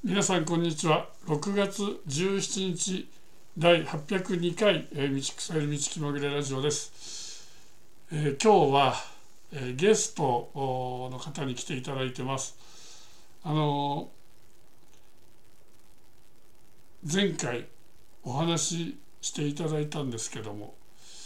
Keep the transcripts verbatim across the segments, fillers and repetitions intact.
皆さんこんにちは。ろくがつじゅうしちにちだいはっぴゃくにかい、えー、道草より道気まぐれラジオです。えー、今日は、えー、ゲストの方に来ていただいてます。あのー、前回お話ししていただいたんですけども、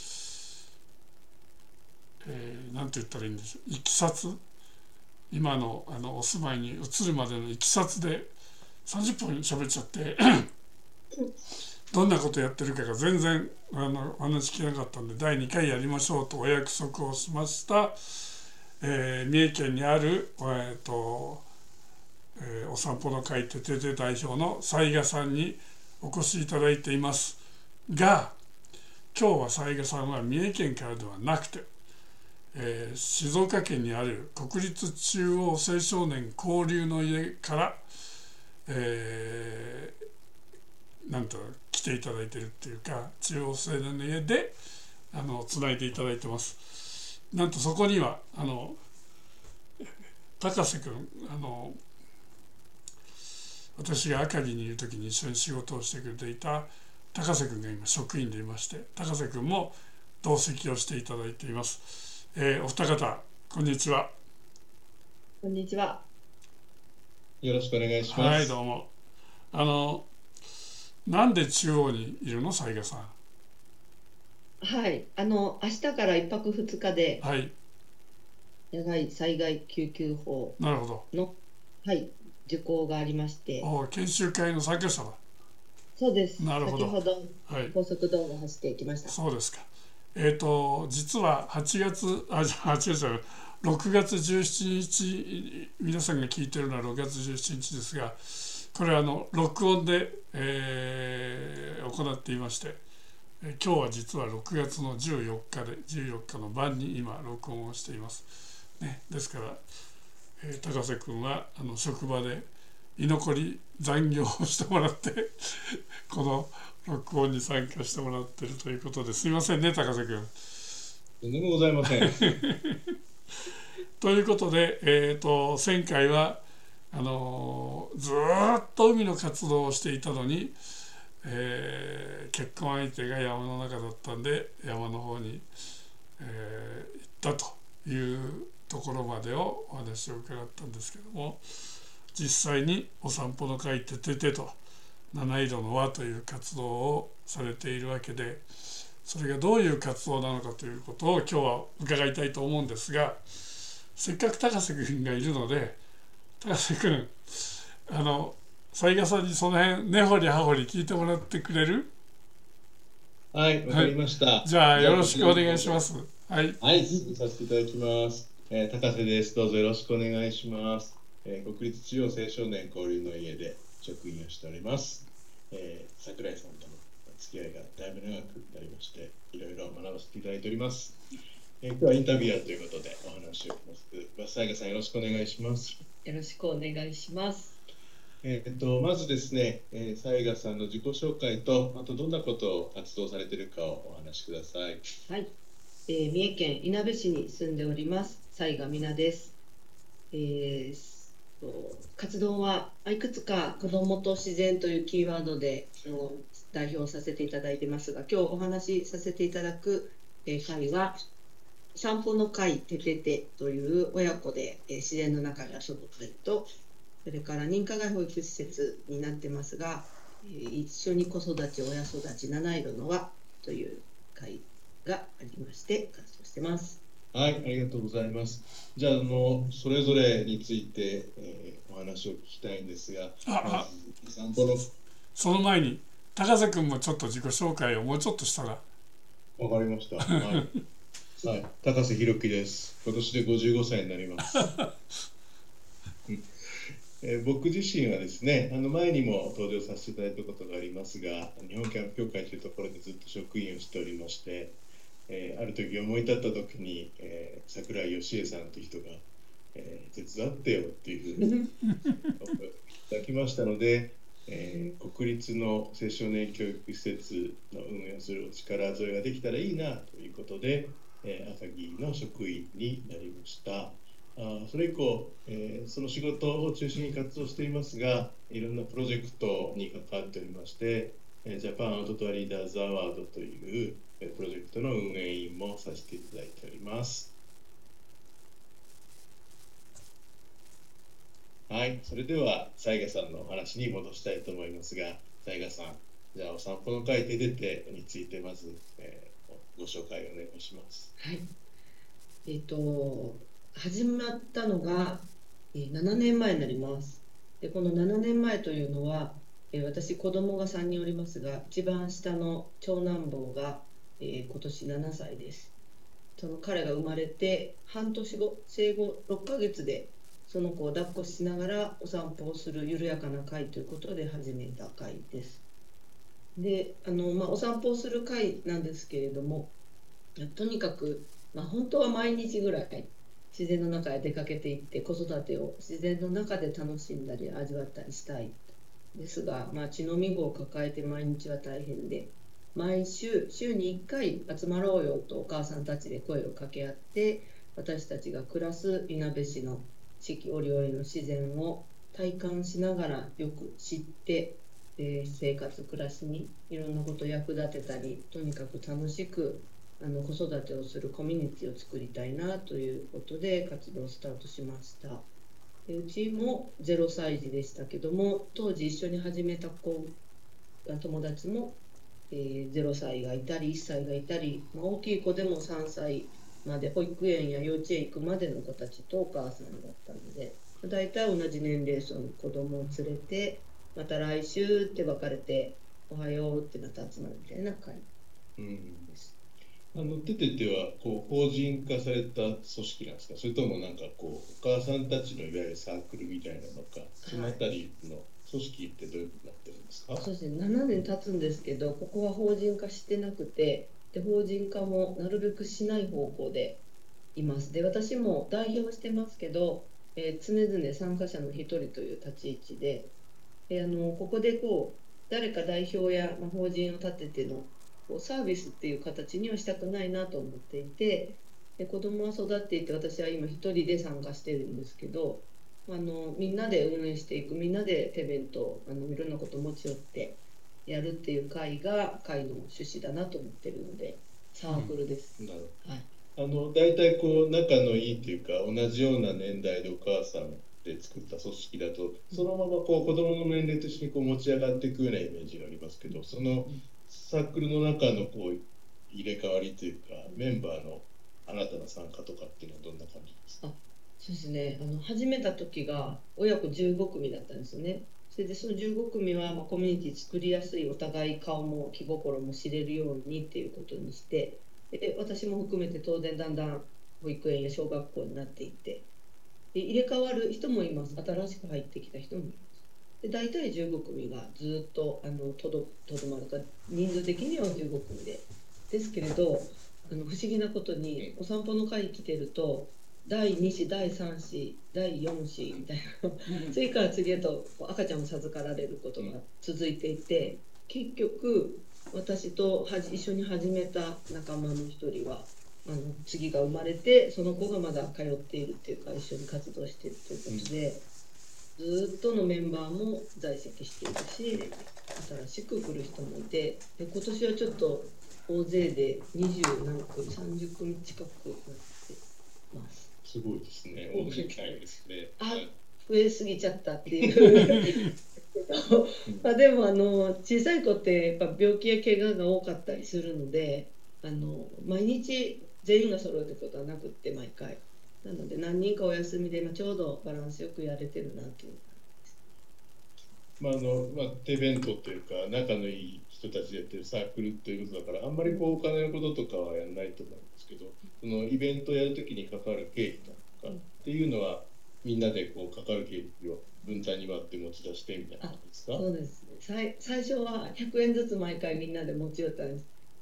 えー、なんて言ったらいいんでしょう、いきさつ、今の、あのお住まいに移るまでのいきさつでさんじゅっぷん喋っちゃってどんなことやってるかが全然あのお話聞けなかったんで、だいにかいやりましょうとお約束をしました。えー、三重県にある、えーとえー、お散歩の会ててて代表の雑賀さんにお越しいただいていますが、今日は雑賀さんは三重県からではなくて、えー、静岡県にある国立中央青少年交流の家から、えー、なんと来ていただいてるっていうか、中央青年の家であのつないでいただいてます。なんとそこにはあの高瀬君、あの私が赤城にいる時に一緒に仕事をしてくれていた高瀬君が今職員でいまして、高瀬君も同席をしていただいています。えー、お二方こんにちは。 こんにちは。 よろしくお願いします。 はい、どうも。あのなんで中央にいるの、雑賀さん。 はい、あの明日からいっぱくふつかではい、 野外災害救急法なるほど。 の、はい、受講がありまして、 お研修会の参加者だ。 そうです。 なるほど。 先ほどはい、 高速道路を走ってきました。 そうですか。えっと実ははちがつ、あ、じゃあはちがつじゃない、ろくがつじゅうしちにち、皆さんが聞いてるのはろくがつじゅうしちにちですが、これはあの録音で、えー行っていまして、え今日は実はろくがつのじゅうよっかでじゅうよっかの晩に今録音をしています、ね、ですから、えー高瀬君はあの職場で居残り残業をしてもらってこの録音に参加してもらっているということで、すいませんね高瀬君。 とんでもございません。 ということで、えー、と前回はあのーずーっと海の活動をしていたのに、えー結婚相手が山の中だったんで山の方に、えー行ったというところまでをお話を伺ったんですけども、実際にお散歩の会てててと七色の輪という活動をされているわけで、それがどういう活動なのかということを今日は伺いたいと思うんですが、せっかく高瀬君がいるので、高瀬君、あの雑賀さんにその辺根掘り葉掘り聞いてもらってくれる？ はい、わかはい、 りました。 じゃあじゃあ、 よろしくおこちらの方で。 願いします。はい。 はい、進めさせていただきます。えー高瀬です。どうぞよろしくお願いします。えー国立中央青少年交流の家で職員をしております。えー桜井さんとの付き合いがだいぶ長くなりまして、いろいろ学ばせていただいております。えー今日はインタビュアーということでお話をします。雑賀さん、よろしくお願いします。 よろしくお願いします。 えーっとまずですね、えー、雑賀さんの自己紹介と、あとどんなことを活動されているかをお話しください。 はい、えー三重県いなべ市に住んでおります雑賀美奈です。えーと活動はいくつか子どもと自然というキーワードでの代表させていただいてますが、今日お話しさせていただく、えー会は散歩の会てててという親子で、えー自然の中で遊ぶ会と、それから認可外保育施設になってますが、えー一緒に子育ち親育ち七色の輪という会がありまして活動してます。 はい、ありがとうございます。じゃあ、あのそれぞれについて、えーお話を聞きたいんですが、 あまあず散歩の。 その前に高瀬君もちょっと自己紹介をもうちょっとしたら。 わかりました。はい、はい、高瀬宏樹です。今年でごじゅうごさいになります。うんえー僕自身はですね、あの前にも登場させていただいたことがありますが、日本キャンプ協会というところでずっと職員をしておりまして、えーある時思い立った時に、えー桜井義恵さんという人が、えー手伝ってよっていうふうにお声をいただきましたので、えー国立の青少年教育施設の運営をするお力添えができたらいいなということで、えー赤城の職員になりました。ああそれ以降、えーその仕事を中心に活動していますが、いろんなプロジェクトに関わっておりまして、えージャパンアウトドアリーダーズアワードというえープロジェクトの運営委員もさせていただいております。はい、それでは雑賀さんのお話に戻したいと思いますが、雑賀さん、じゃあお散歩の会で出てについてまず、えーご紹介お願いします。 はい。えっと、始まったのが、えーななねんまえになります。で、このななねんまえというのは、えー私、子供がさんにんおりますが、一番下の長男坊が、えー今年ななさいです。その彼が生まれて半年後、生後ろっかげつで、その子を抱っこしながらお散歩をする緩やかな会ということで始めた会です。で、あの、まあ、お散歩をする会なんですけれども、とにかく、まあ、本当は毎日ぐらい自然の中へ出かけていって子育てを自然の中で楽しんだり味わったりしたいですが、まあ、血のみ子を抱えて毎日は大変で、毎週週にいっかい集まろうよとお母さんたちで声を掛け合って、私たちが暮らすいなべ市の四季折々の自然を体感しながらよく知って、えー生活暮らしにいろんなことを役立てたり、とにかく楽しくあの子育てをするコミュニティを作りたいなということで活動をスタートしました。でうちもゼロさい児でしたけども、当時一緒に始めた子友達も、えー、ゼロさいがいたりいっさいがいたり、まあ、大きい子でもさんさいまで保育園や幼稚園行くまでの子たちとお母さんだったので、だいたい同じ年齢層の子供を連れて、また来週って別れておはようってまた集まるみたいな感うん、 じです。 あのテテテはこう法人化された組織なんですか、それともなんかこうお母さんたちのいわゆるサークルみたいなのか、そのあたりの組織ってどういうふうになってるんですか？ そうですね、ななねん経つんですけど、ここは法人化してなくて、で法人化もなるべくしない方向でいます。で私も代表してますけど、えー常々参加者の一人という立ち位置で、であのここでこう誰か代表や、まあ、法人を立ててのこうサービスっていう形にはしたくないなと思っていて、で子供は育っていて、私は今一人で参加してるんですけど、あのみんなで運営していく、みんなで手弁当、あのいろんなことを持ち寄ってやるっていう会が会の趣旨だなと思ってるので、サークルです。 なるほど。 はい。 あの大体こう仲のいいというか同じような年代でお母さんで作った組織だと、そのままこう子どもの年齢と一緒にこう持ち上がっていくようなイメージがありますけど、そのサークルの中のこう入れ替わりというか、メンバーの新たな参加とかっていうのはどんな感じですか？ あ、そうですね。あの始めた時が親子じゅうごくみだったんですよね。それでそのじゅうごくみはまあコミュニティ作りやすい、お互い顔も気心も知れるようにっていうことにして、で私も含めて当然だんだん保育園や小学校になっていって、で入れ替わる人もいます。新しく入ってきた人もいます。で大体じゅうごくみがずっとあのとどとどまるか、人数的にはじゅうごくみでですけれど、あの不思議なことにお散歩の会来てるとだいに子だいさん子だいよん子みたいな次から次へとこう赤ちゃんを授かられることが続いていて、結局私とはじ一緒に始めた仲間の一人はあの次が生まれて、その子がまだ通っているっていうか一緒に活動しているということで、ずっとのメンバーも在籍しているし、新しく来る人もいて、で今年はちょっと大勢でにじゅう何組さんじゅっくみ近くなってます。 すごいですね。大きいですね。 あ、増えすぎちゃったっていうまあでもあの小さい子ってやっぱ病気や怪我が多かったりするので、あの毎日全員が揃うってことはなくって毎回なので、何人かお休みで、まあ、ちょうどバランスよくやれてるなっていう。 まああのまあ、手弁当というか仲のいい人たちでやってるサークルということだから、あんまりこうお金のこととかはやらないと思うんですけど、そのイベントをやるときに関わる経費とかっていうのは、みんなでこう関わる経費を分担に割って持ち出してみたいな感じですか？ そうですね。最最初はひゃくえんずつ毎回みんなで持ち寄ったんです。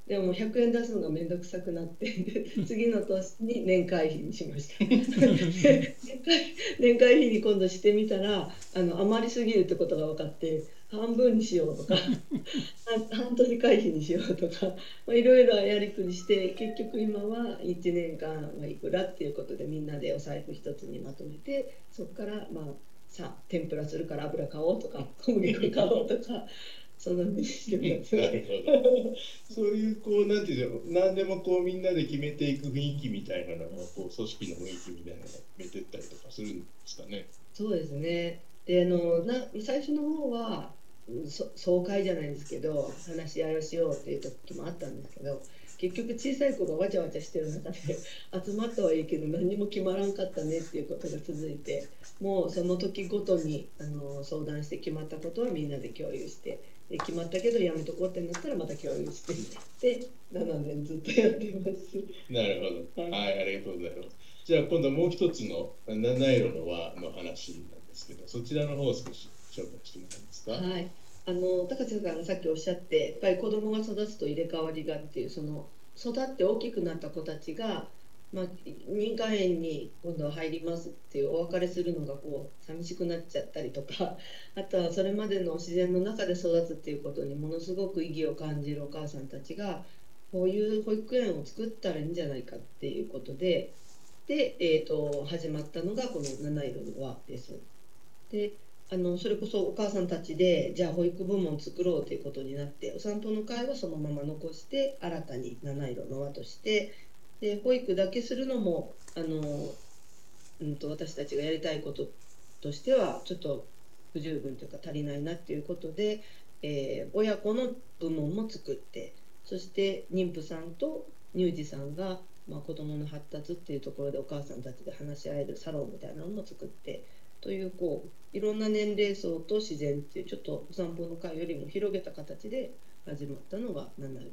でもひゃくえん出すのがめんどくさくなって次の年に年会費にしました年会年会費に今度してみたらあの余りすぎるってことが分かって半分にしようとか半年会費にしようとかいろいろやりくりして結局今はいちねんかんはいくらっていうことでみんなでお財布一つにまとめてそこからまあさあ天ぷらするから油買おうとか小麦粉買おうとかそんなふうにしてます。 なるほど。そういうこうなんていうの何でもこうみんなで決めていく雰囲気みたいなのをこう組織の雰囲気みたいなのを決めてったりとかするんですかね。 そうですね。であのな最初の方はそ総会じゃないですけど話し合いをしようっていう時もあったんですけど結局小さい子がわちゃわちゃしてる中で集まったはいいけど何も決まらんかったねっていうことが続いてもうその時ごとにあの相談して決まったことはみんなで共有してで決まったけどやめとこうってなったらまた共有してでななねんずっとやっています。 なるほど。 はい、 はい、ありがとうございます。じゃあ今度もう一つの七色の輪の話なんですけど、そちらの方を少し紹介してもらえますか。 はい、あの高瀬さんがさっきおっしゃってやっぱり子供が育つと入れ替わりがっていうその育って大きくなった子たちが、まあ、認可園に今度は入りますっていうお別れするのがこう寂しくなっちゃったりとかあとはそれまでの自然の中で育つっていうことにものすごく意義を感じるお母さんたちがこういう保育園を作ったらいいんじゃないかっていうことでで、えーと、始まったのがこの七色の輪です。であのそれこそお母さんたちでじゃあ保育部門を作ろうということになってお散歩の会はそのまま残して新たに七色の輪としてで保育だけするのもあの、うん、と私たちがやりたいこととしてはちょっと不十分というか足りないなっていうことで、えー、親子の部門も作ってそして妊婦さんと乳児さんが、まあ、子どもの発達っていうところでお母さんたちで話し合えるサロンみたいなのも作ってというこういろんな年齢層と自然っていうちょっとお散歩の会よりも広げた形で始まったのが七色の輪でした。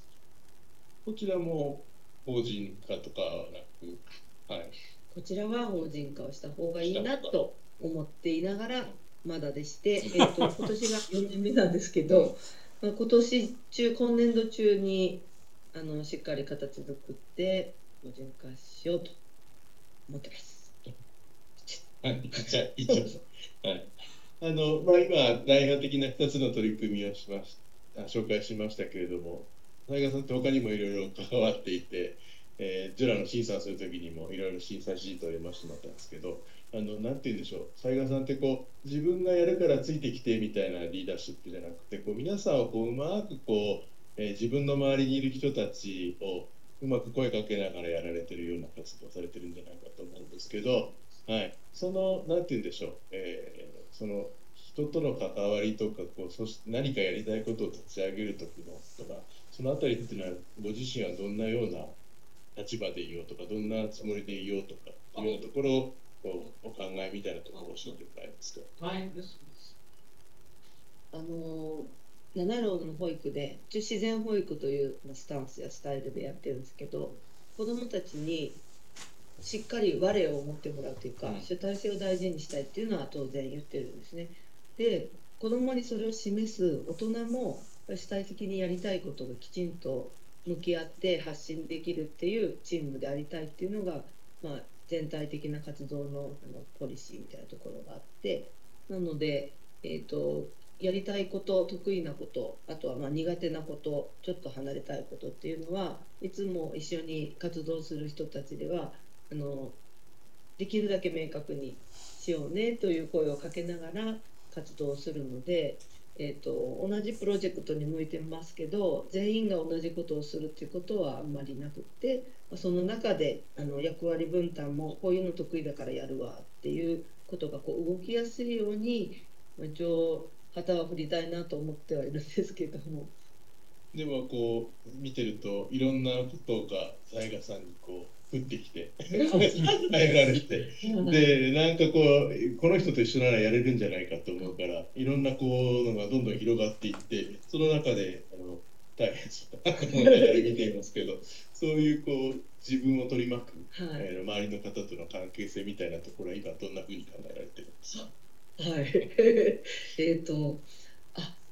こちらも法人化とかはなく、はい、 こちらは法人化をした方がいいなと思っていながらまだでして、えー、と今年がよねんめなんですけど、まあ、今年中今年度中にあのしっかり形作って法人化しようと思ってます。 はい、じゃあ一応、はい、あのまあ今代表的なふたつの取り組みをしました紹介しましたけれども、雑賀さんって他にもいろいろ関わっていて、えー、ジュラの審査をする時にもいろいろ審査シートを読ませてもらったんですけど、あのなんて言うんでしょう、雑賀さんってこう自分がやるからついてきてみたいなリーダーシップじゃなくて、こう皆さんをこううまくこう、えー、自分の周りにいる人たちをうまく声かけながらやられてるような活動をされてるんじゃないかと思うんですけど、はい、そのなんて言うんでしょう、えー、その人との関わりとかこうそして何かやりたいことを立ち上げる時のとかそのあたりっていうのはご自身はどんなような立場でいようとかどんなつもりでいようとかというようなところをこうお考えみたいなところを教えてもらえますか。 はい、あの七色の保育で自然保育というスタンスやスタイルでやってるんですけど子どもたちにしっかり我を持ってもらうというか、主体性を大事にしたいっていうのは当然言ってるんですね。で子どもにそれを示す大人も主体的にやりたいことがきちんと向き合って発信できるっていうチームでありたいっていうのが、まあ、全体的な活動の、あのポリシーみたいなところがあってなので、えーと、やりたいこと得意なことあとはまあ苦手なことちょっと離れたいことっていうのはいつも一緒に活動する人たちではあのできるだけ明確にしようねという声をかけながら活動するので、えーと、同じプロジェクトに向いてますけど全員が同じことをするっていうことはあんまりなくってその中であの役割分担もこういうの得意だからやるわっていうことがこう動きやすいように一応旗は振りたいなと思ってはいるんですけども。 でもこう見てるといろんなことが雑賀さんにこう降ってきて変えられてでなんかこうこの人と一緒ならやれるんじゃないかと思うからいろんなこうのがどんどん広がっていってその中であの大変そうだと思いながら見ていますけどそういうこう自分を取り巻く、はいえー、周りの方との関係性みたいなところは今どんなふうに考えられてるんですか。 はいえっとあ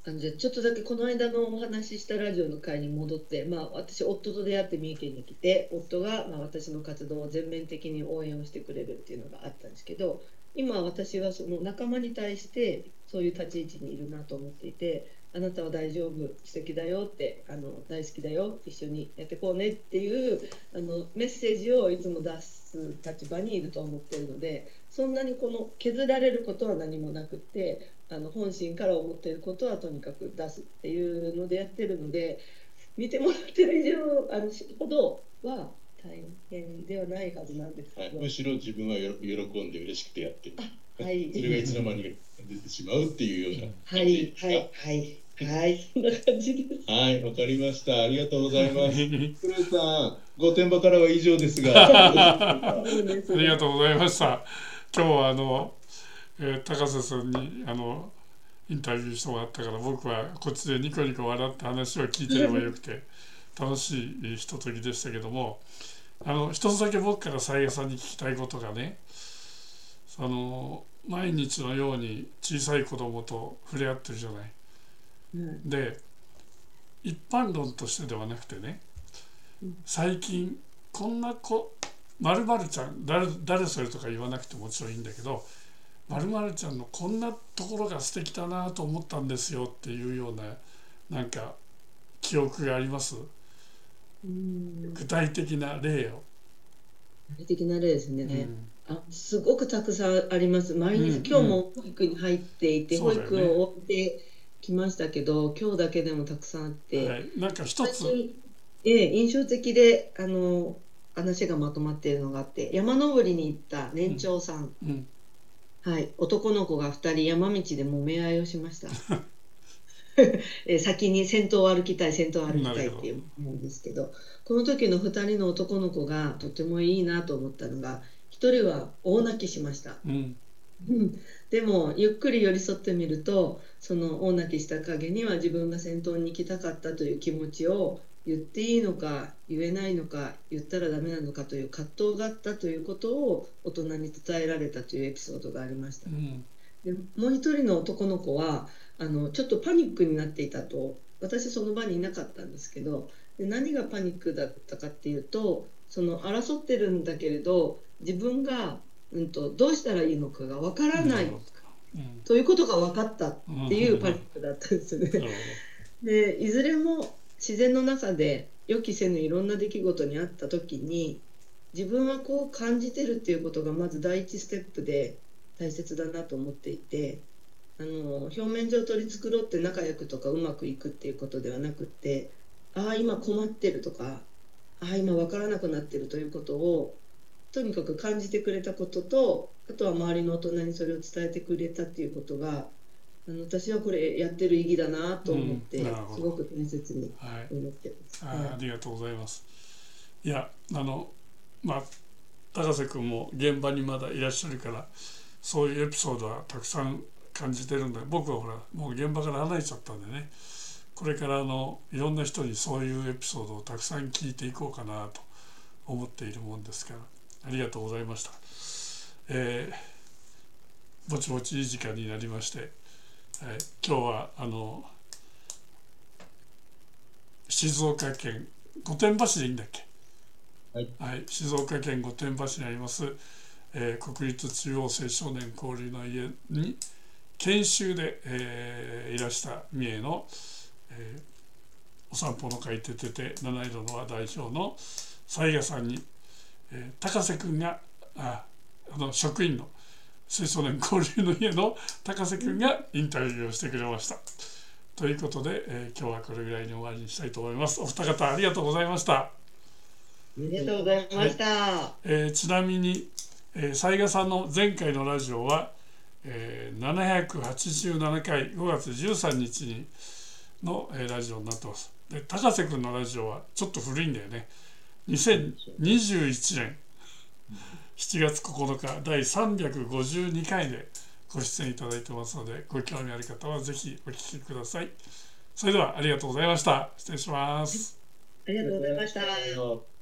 あのじゃあちょっとだけこの間のお話ししたラジオの会に戻って、まあ、私夫と出会って三重県に来て、夫がまあ私の活動を全面的に応援をしてくれるっていうのがあったんですけど、今私はその仲間に対してそういう立ち位置にいるなと思っていて、あなたは大丈夫、素敵だよって、あの大好きだよ、一緒にやってこうねっていうあのメッセージをいつも出す立場にいると思ってるので、そんなにこの削られることは何もなくって、あの本心から思っていることはとにかく出すっていうのでやってるので、見てもらってる以上あのほどは大変ではないはずなんですけど、 はい、むしろ自分はよ喜んで嬉しくてやってる。 はい、 それがいつの間にか出てしまうっていうようなはいはいはいはいそんな感じです。 はい、わかりました。ありがとうございます。クレイさん、御殿場からは以上ですが。 ありがとうございました。今日はあの、えー、高瀬さんにあのインタビューしてもらったから、僕はこっちでニコニコ笑って話を聞いてればよくて楽しいひとときでしたけども、あの一つだけ僕から雑賀さんに聞きたいことがね、その毎日のように小さい子供と触れ合ってるじゃない。うん、で一般論としてではなくてね、最近こんな子〇〇ちゃん、誰誰それとか言わなくてもちろんいいんだけど、〇〇ちゃんのこんなところが素敵だなと思ったんですよっていうようななんか記憶があります？うん、具体的な例を。 具体的な例ですね、うん、あすごくたくさんあります。毎日、うん、今日も保育に入っていて、うん、保育を終えてきましたけど、今日だけでもたくさんあって、 はい、なんか一つ、 ええ、印象的であの話がまとまっているのがあって、山登りに行った年長さん、うんうん、はい、男の子がふたり山道で揉め合いをしましたえ先に先頭を歩きたい先頭を歩きたいっていうんですけど、この時のふたりの男の子がとてもいいなと思ったのが、ひとりは大泣きしました、うん、でもゆっくり寄り添ってみると、その大泣きした陰には自分が先頭に行きたかったという気持ちを言っていいのか言えないのか、言ったらダメなのかという葛藤があったということを大人に伝えられたというエピソードがありました、うん、でもう一人の男の子はあのちょっとパニックになっていたと。私その場にいなかったんですけど、で何がパニックだったかっていうと、その争ってるんだけれど自分が、うんと、どうしたらいいのかがわからない、うん、ということが分かったっていうパニックだったんですね、うん、でいずれも自然の中で予期せぬいろんな出来事にあった時に、自分はこう感じてるっていうことがまず第一ステップで大切だなと思っていて、あの表面上取り繕って仲良くとかうまくいくっていうことではなくって、ああ今困ってるとか、ああ今分からなくなってるということをとにかく感じてくれたことと、あとは周りの大人にそれを伝えてくれたっていうことが、あの私はこれやってる意義だなと思って、うん、すごく大切に思ってます、 はいはい、あ, ありがとうございます。いやあのまあ高瀬君も現場にまだいらっしゃるから、そういうエピソードはたくさん感じてるんで、僕はほらもう現場から離れちゃったんでね、これからあのいろんな人にそういうエピソードをたくさん聞いていこうかなと思っているもんですから、ありがとうございました。えー、ぼちぼちいい時間になりまして、えー、今日はあの静岡県御殿場市でいいんだっけ、はいはい、静岡県御殿場市にあります、えー、国立中央青少年交流の家に研修で、えー、いらした三重の、えー、お散歩の会ててて七色の輪代表の雑賀さんに、えー、高瀬君がああの職員の青少年交流の家の高瀬君がインタビューをしてくれました。ということで、えー、今日はこれぐらいに終わりにしたいと思います。お二方ありがとうございました。ありがとうございました、 はいえー、ちなみに雑賀さんの前回のラジオは、えー、ななひゃくはちじゅうななかいごがつじゅうさんにちにの、えー、ラジオになってます。で高瀬君のラジオはちょっと古いんだよね。にせんにじゅういちねんしちがつここのかだいさんびゃくごじゅうにかいでご出演いただいてますので、ご興味ある方はぜひお聞きください。それではありがとうございました。失礼します。 ありがとうございました。